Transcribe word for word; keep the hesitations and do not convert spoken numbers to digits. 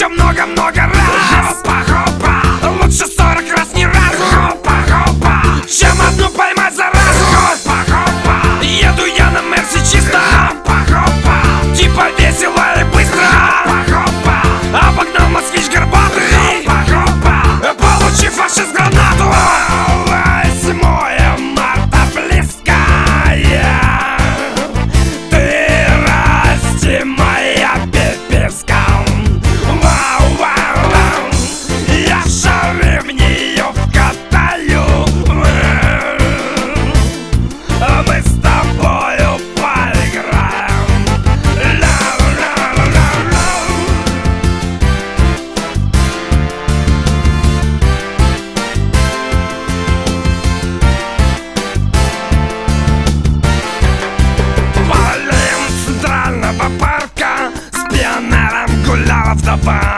еще много-много раз. Хопа-хопа, лучше сорок раз не раз. Хопа-хопа, чем одну поймать за раз. Хопа-хопа, еду я на Мерсе чисто. Хопа-хопа, типа весело и быстро. Хопа-хопа, обогнал москвич горбатый. Хопа-хопа, получив фашист гранату. восьмое марта близко. Ты расти моя пиписка. Вау, вау, вау. Я шары в нее вкатаю. Мы с тобою поиграем. Ла-ла-ла-ла-ла. По аллеям Центрального парка с пионером гуляла вдова.